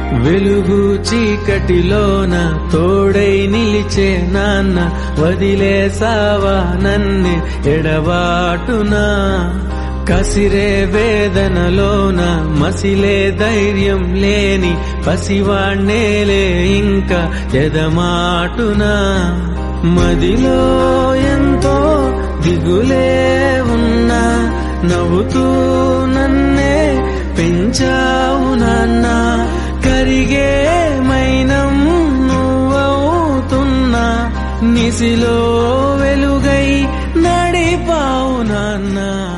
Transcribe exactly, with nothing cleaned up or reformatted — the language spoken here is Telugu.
వెలుగు చీకటిలోన తోడై నిలిచే నాన్న వదిలేసావా నన్నే ఎడబాటునా కసిరే వేదనలోన మసిలే ధైర్యం లేని పసివాణ్ణేలే ఇంకా ఎదమాటునా మదిలో ఎంతో దిగులే ఉన్నా నవ్వుతూ నన్నే పెంచావు నాన్న కరిగే మైనం నువ్వవుతున్నా నిసిలో